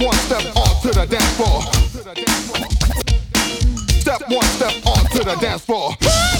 one, step onto the dance floor. Step one, step onto the dance floor.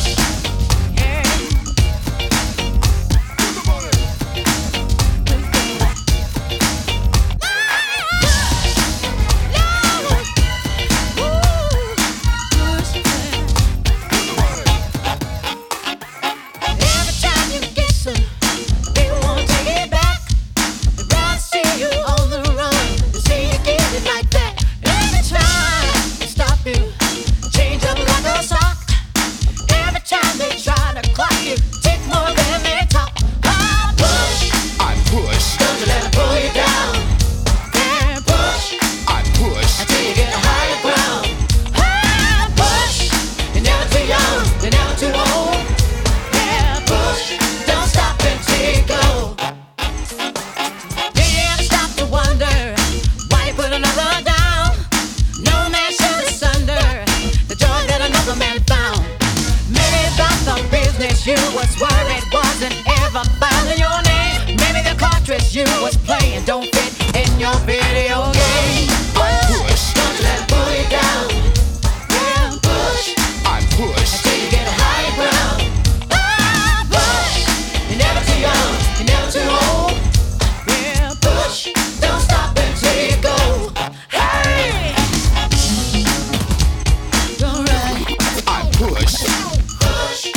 You was playing don't fit in your video game. Push. Don't you let it pull you down. Yeah, push. I push. Until you get a higher ground. Ah, push. You're never too young. You're never too old. Yeah, push. Don't stop until you go. Hey. Alright. I push. Push.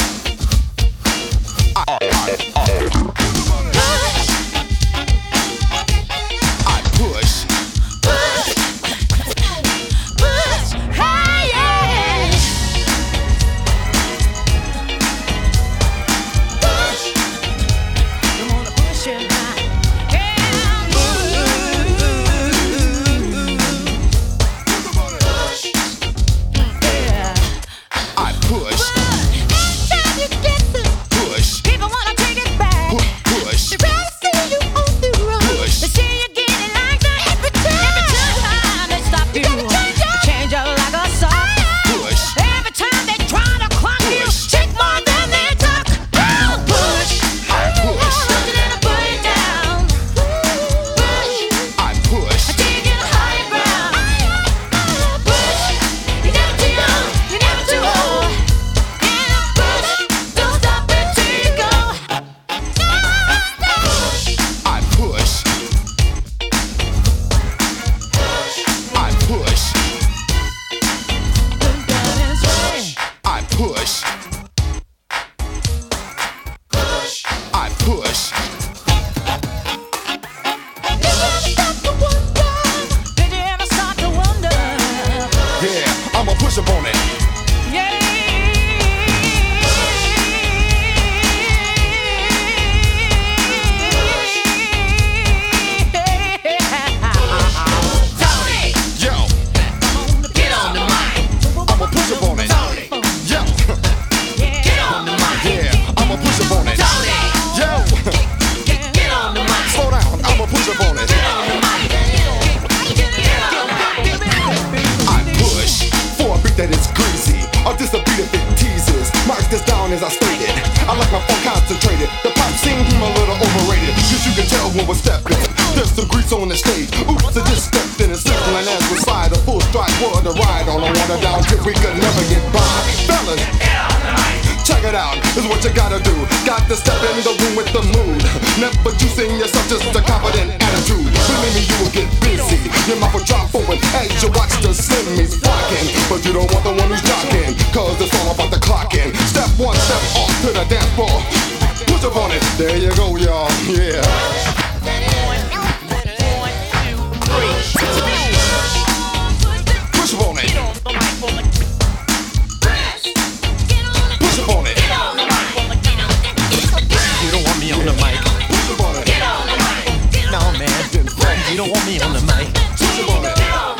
As I stated, I like my phone concentrated. The pop seemed a little overrated. Cause you can tell when we're stepping. There's some grease on the stage. Oops, I just stepped in and circling as we slide. A full stride for the ride on a water down trip. We could never get by. Fellas, check it out, is what you gotta do. Got to step in the room with the mood. Never juicing yourself, just a confident attitude. Believe me, you will get busy. Your mouth will drop forward as you watch the semis flocking. But you don't want the one who's jocking, cause it's all about the clocking. Step one, step off to the dance floor. Push up on it, there you go, y'all, yeah. Push up on it. Push up on it. You don't want me on the mic. Push up on it. No, man. You don't want me on the mic. Push up on it.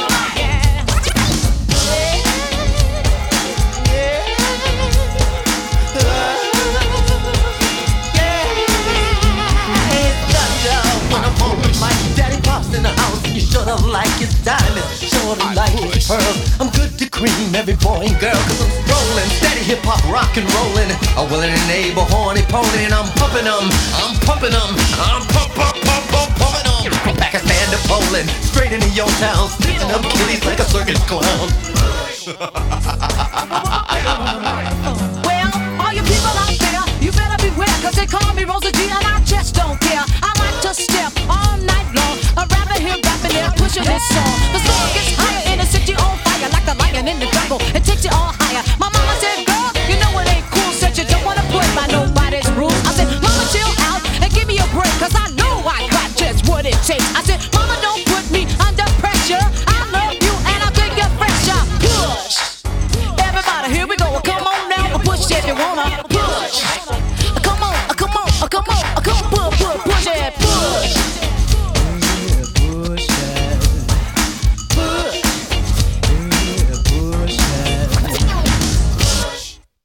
In the house, and you shut up like it's diamonds, short like it's pearls. I'm good to cream every boy and girl, cause I'm rolling, steady hip hop, rock and rolling. I'm willing and able, horny pony, and I'm pumping them, I'm pumping them, I'm pumping them. From Pakistan to Poland, straight into your town, stitching up kitties like a circus clown. Well, all you people out there, you better beware, cause they call me Rosa G and I just don't care. I like to step all night long, a rapping here, rapping there, pushing this song.